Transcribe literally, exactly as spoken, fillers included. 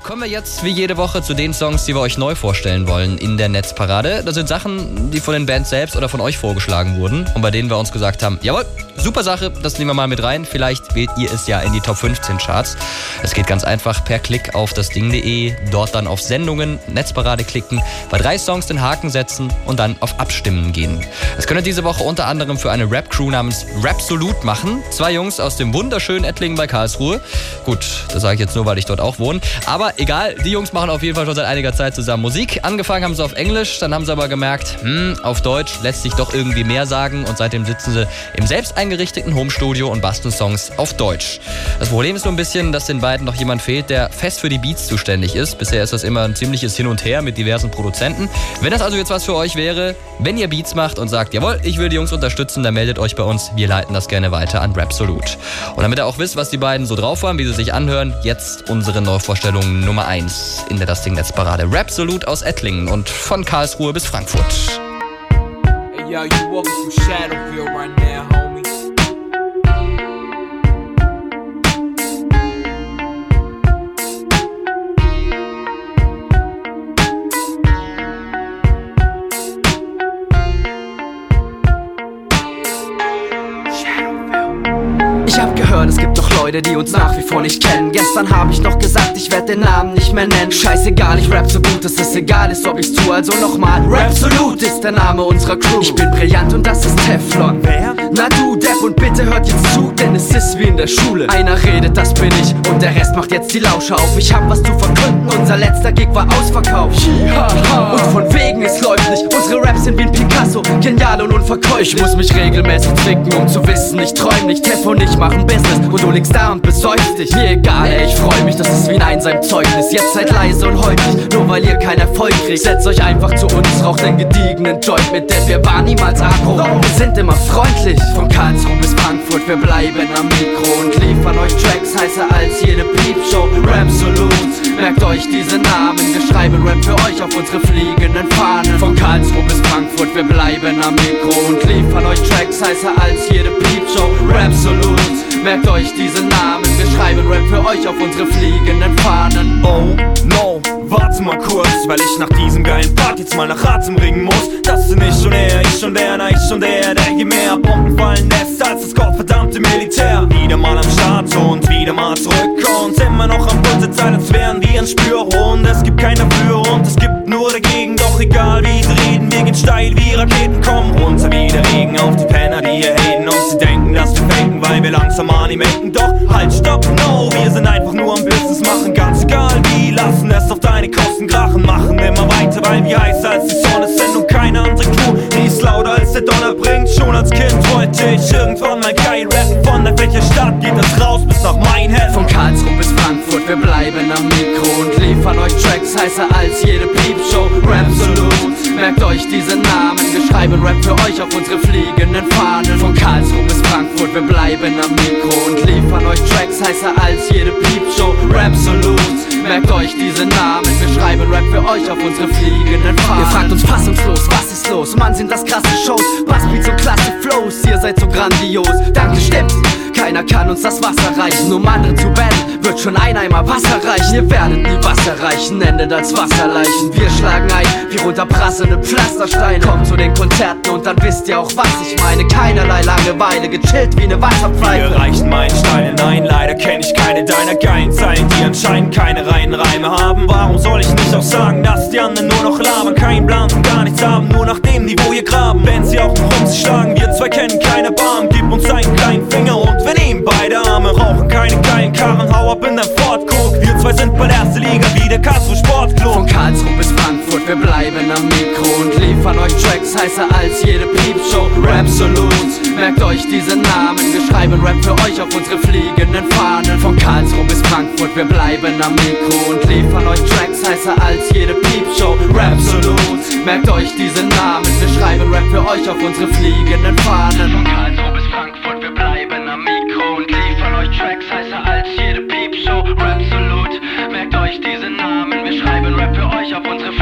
Kommen wir jetzt wie jede Woche zu den Songs, die wir euch neu vorstellen wollen in der Netzparade. Das sind Sachen, die von den Bands selbst oder von euch vorgeschlagen wurden und bei denen wir uns gesagt haben, jawohl, super Sache, das nehmen wir mal mit rein. Vielleicht wählt ihr es ja in die Top fünfzehn Charts. Es geht ganz einfach per Klick auf das Ding punkt de, dort dann auf Sendungen, Netzparade klicken, bei drei Songs den Haken setzen und dann auf Abstimmen gehen. Das könnt ihr diese Woche unter anderem für eine Rap-Crew namens Rapsolut machen. Zwei Jungs aus dem wunderschönen Ettlingen bei Karlsruhe. Gut, das sage ich jetzt nur, weil ich dort auch wohne. Aber egal, die Jungs machen auf jeden Fall schon seit einiger Zeit zusammen Musik. Angefangen haben sie auf Englisch, dann haben sie aber gemerkt, hm, auf Deutsch lässt sich doch irgendwie mehr sagen und seitdem sitzen sie im selbst eingerichteten Homestudio und basteln Songs auf Deutsch. Das Problem ist nur ein bisschen, dass den beiden noch jemand fehlt, der fest für die Beats zuständig ist. Bisher ist das immer ein ziemliches Hin und Her mit diversen Produzenten. Wenn das also jetzt was für euch wäre, wenn ihr Beats macht und sagt, jawohl, ich will die Jungs unterstützen, dann meldet euch bei uns. Wir leiten das gerne weiter an Rapsolut. Und damit ihr auch wisst, was die beiden so drauf haben, wie sie sich anhören, jetzt unsere Neuvorstellung Nummer eins in der Das Ding Netzparade. Rapsolut aus Ettlingen und von Karlsruhe bis Frankfurt. Hey yo, you walking through Shadowville right now, homie. Ich hab gehört, es gibt doch Leute, die uns nach wie vor nicht kennen. Gestern hab ich noch gesagt, ich werd den Namen nicht mehr nennen. Scheißegal, ich rap so gut, dass es egal ist, ob ich's tu, also nochmal. Rapsolut ist der Name unserer Crew. Ich bin brillant und das ist Teflon. Wer? Na du, Depp, und bitte hört jetzt zu, denn es ist wie in der Schule. Einer redet, das bin ich, und der Rest macht jetzt die Lauscher auf. Ich hab was zu verkünden, unser letzter Gig war ausverkauft. Und von wegen, es läuft nicht, unsere Raps sind wie ein Picasso, genial und unverkäuflich. Ich muss mich regelmäßig zwicken, um zu wissen, ich träum nicht. Teff und ich machen Business und du liegst da und besäufst dich. Mir egal, ey, ich freu mich, das ist wie ein Einseimzeugnis. Jetzt seid leise und häufig, nur weil ihr keinen Erfolg kriegt. Setzt euch einfach zu uns, raucht einen gediegenen Joint mit, denn wir waren niemals aggro. Wir sind immer freundlich, von Karlsruhe bis Frankfurt, wir bleiben am Mikro und liefern euch Tracks heißer als jede Piepshow. Rapsolut, merkt euch diese Namen, wir schreiben Rap für euch auf unsere fliegenden Fahnen. Von Karlsruhe bis Frankfurt, wir bleiben am Mikro und liefern euch Tracks heißer als jede Piepshow. Rapsolut, merkt euch diese Namen, wir schreiben Rap für euch auf unsere fliegenden Fahnen. Oh no, warte mal kurz, weil ich nach diesem geilen Part jetzt mal nach Ratzen bringen muss. Das sind nicht schon er, ich schon der, na ich schon der, der je mehr Bomben fallen lässt als das gottverdammte Militär. Wieder mal am Start und wieder mal zurück und immer noch am Puls der Zeit, als wären wir ein Spürhund. Es gibt keine Für und es gibt nur dagegen, doch egal wie sie reden, wir gehen steil wie Raketen, kommen runter wie der Regen auf die Penner, die hier haten und sie denken, dass wir faken, weil wir langsam animaten. Doch halt, stopp, no, wir sind einfach nur am Business machen, ganz egal wie, lassen es auf deine Kosten krachen, machen immer weiter, weil wir heißer als die Sonne sind und keine andere Crew, die ist lauter als der Donner bringt. Schon als Kind wollte ich irgendwann mal geil rappen, von der welcher Stadt geht das raus bis nach Mainhead. Von Karlsruhe bis Frankfurt, wir bleiben am Mikro und liefern euch Tracks heißer als jede Piepshow. Rapsolut, merkt euch diese Namen, wir schreiben Rap für euch auf unsere fliegenden Fahnen. Von Karlsruhe bis Frankfurt, wir bleiben am Mikro und liefern euch Tracks heißer als jede Piepshow. Rapsolut, merkt euch diese Namen, wir schreiben Rap für euch auf unsere fliegenden Fahnen. Ihr fragt uns fassungslos, was ist los? Mann, sind das krasse Shows, Bassbeats und klasse Flows, ihr seid so grandios. Danke, stimmt, keiner kann uns das Wasser reichen. Um andere zu battlen, wird schon ein Eimer Wasser reichen. Ihr werdet nie Wasser reichen, endet als Wasserleichen. Wir schlagen ein, wie runterprasselnde Pflastersteine. Kommt zu den Konzerten und dann wisst ihr auch, was ich meine. Keinerlei Langeweile, gechillt wie eine Wasserpfeife. Wir erreichen Meilensteine, nein, leider kenn ich keine deiner geilen Zeilen, die anscheinend keine reinen Reime haben. Warum soll ich nicht auch sagen, dass die anderen nur noch labern, keinen Plan von gar nichts haben, nur nach dem Niveau hier graben. Wenn sie auch noch um sich schlagen, wir zwei kennen keine Barm. Gib uns einen kleinen Finger und wir nehmen beide Arme. Rauchen keine geilen Karren, hau ab in dein Ford, guck. Wir zwei sind bei der ersten Liga wie der Karlsruhe Sportclub. Von Karlsruhe bis Frankfurt, wir bleiben am Mikro und liefern euch Tracks heißer als jede Piepshow. Rapsolut, merkt euch diese Namen, wir schreiben Rap für euch auf unsere fliegenden Fahnen. Von Karlsruhe bis Frankfurt, wir bleiben am Mikro und liefern euch Tracks heißer als jede Piepshow. Rapsolut, merkt euch diese Namen, wir schreiben Rap für euch auf unsere fliegenden Fahnen. Von Karlsruhe bis Frankfurt, wir bleiben am Mikro und liefern euch Tracks heißer als jede Piepshow. Rapsolut, merkt euch diese Namen, wir schreiben Rap für euch auf unsere